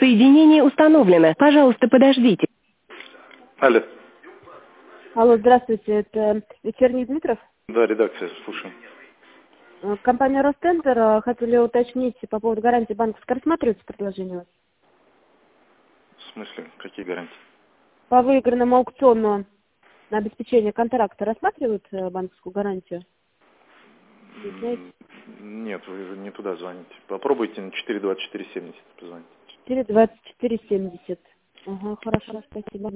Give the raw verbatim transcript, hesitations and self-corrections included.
Соединение установлено. Пожалуйста, подождите. Алло. Алло, здравствуйте, это Вечерний Дмитров. Да, редакция, слушаем. Э, Компания Ростендер, э, хотели уточнить по поводу гарантии банковской. Рассматривается предложение у вас? В смысле, какие гарантии? По выигранному аукциону на обеспечение контракта рассматривают э, банковскую гарантию? Не знаете? М, Нет, вы не туда звоните. Попробуйте на четыре двадцать четыре семьдесят позвонить. четыре двадцать четыре семьдесят. Ага, хорошо, спасибо.